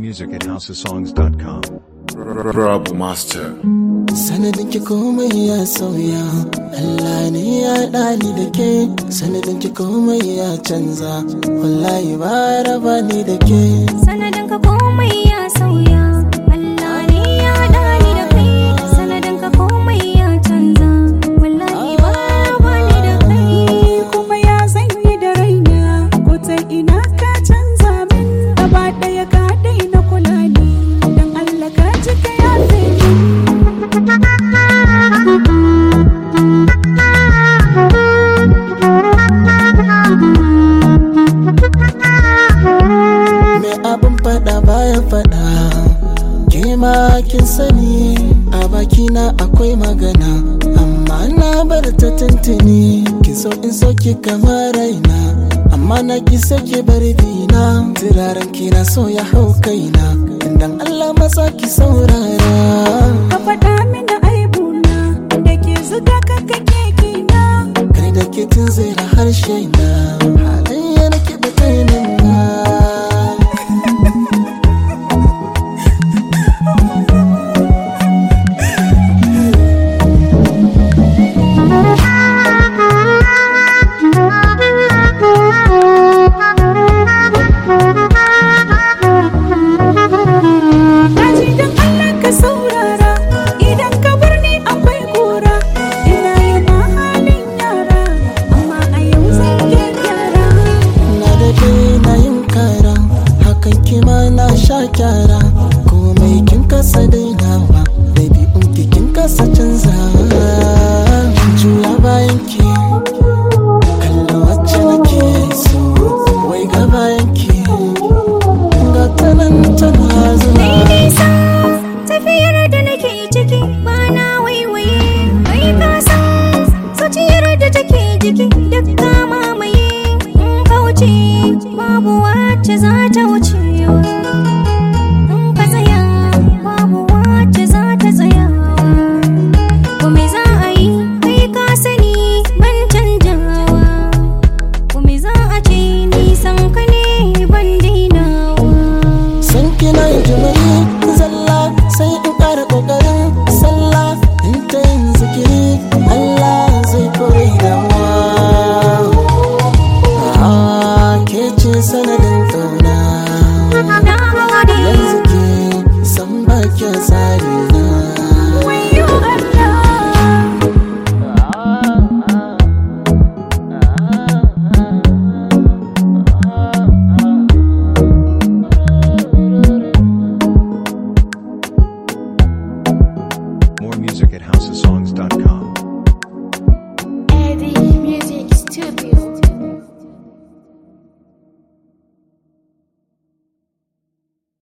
music at housesongs.com. Rabu Master. Sanadin ki komai ya sauya, Allah ne ya ɗani da ke. Sanadin ki komai ya canza, wallahi ba raba ni da ke. Sanadin ka komai ya sauya, Allah ne ya ɗani da kai. Sanadin ka komai ya canza, wallahi ba raba ni da kai. Kuma ya zanyi da raina, ko ta ina ka canza min. Gaba ɗaya ka daina kula ni, dan Allah ka ji ka yafe min. Me abin faɗa baya faɗa, ke ma kin sani. A bakina akwai magana, amma na bar ta tuntuni. Kin so in so ki kamar raina, amma na ki so ki bar bina. Turaren ki na so ya hau kaina, dan Allah masa ki saurara. Ka faɗa mini aibuna, da ke zuga ka kake kina. Kai da ke tunzura harshe na, halayyar ki da kainin na. Daji dan Allah ka saurara, idan ka bar ni akwai gora. Ina yi ma halin yara, amma a yau zan gyara. Na daɗe na yin kara, hakan kima na sha kyara. Komai kin kasa dainawa, baby unki kin kasa canzawa. Juya bayan ki, kallon wacce nake so. Wai ga bayan ki, ga tanan tana zuwa. Kai nisa, tafiyar da nake ciki ba na waiwaye. Kai ka san zuciyar da take jiki duk ka mamaye. In ka wuce babu wacce za ta wucewa. In ka tsaya babu wacce za ta tsayawa. Ko me za a yi kai ka sani ban canjawa. Ko me za a ce nisan ka ne ban dainawa. San kina yin jimiri zalla, sai in ƙara ƙoƙarin sallah. In ta yin zikiri Allah zai kore damuwa. Ke ce sanadin ƙauna, Na gode. yanzu ke san ba kya tsari na. Wayyo Allah. More music at housesongs.com.